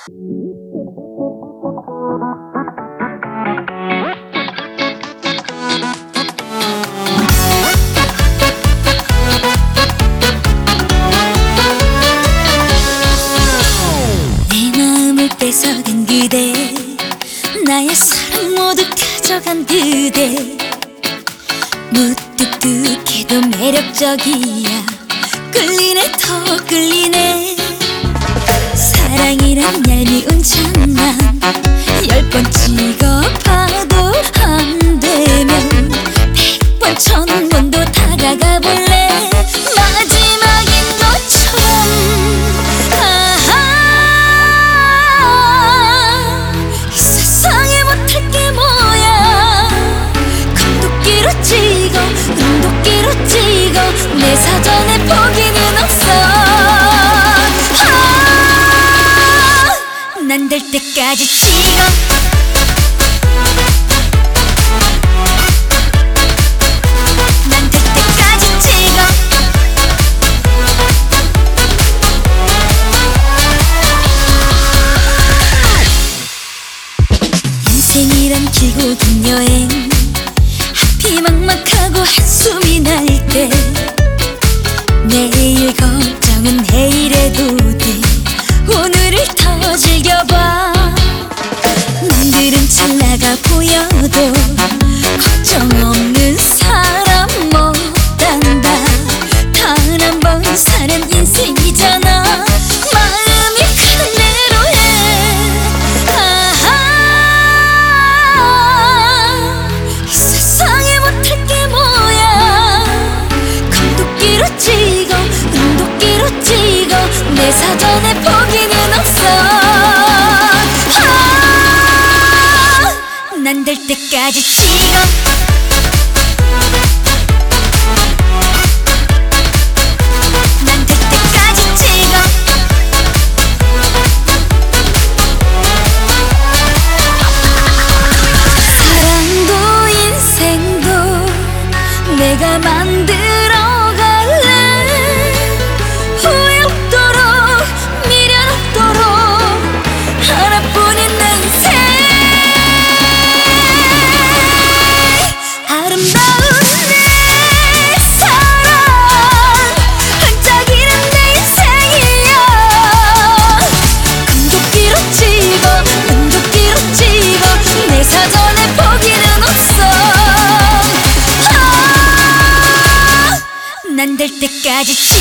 내 마음을 뺏어간 그대, 나의 사랑 모두 가져간 그대. 무뚝뚝해도 매력적이야. 끌리네 더 끌리네. 사랑이란 얄미운 장난, 10번 찍어봐도 안 되면 100번 1000번도 다가가 볼래. 마지막인 것처럼. 이 세상에 못할 게 뭐야. 감독기로 찍어 은도끼로 찍어 내 사전에 포기는 없어. 난 될 때까지 찍어. 난 될 때까지 찍어. 인생이란 길고 긴 여행, 하필 막막하고 한숨이 날 때 내일 걱정은 내일해도 돼. 오늘을 더 즐겨봐. 남들은 잘 나가 보여도 걱정 없는 사람 못한다. 단 한 번 사는 인생이잖아. 마음이 가는 대로 해. 이 세상에 못할 게 뭐야. 감독기로 찍어 은도끼로 찍어 내 사전에 포기는 없어. 난 될 때까지 찍어. 난 될 때까지 찍어. 사랑도 인생도 내가 만들어갈래. 후회 없도록 미련 없도록 하나뿐인 내 인생. 아름다운 내 사랑 반짝이는 내 인생이야. 감독기로 찍어 은도끼로 찍어 내 사전에 포기는 없어. 난 될 때까지 찍어.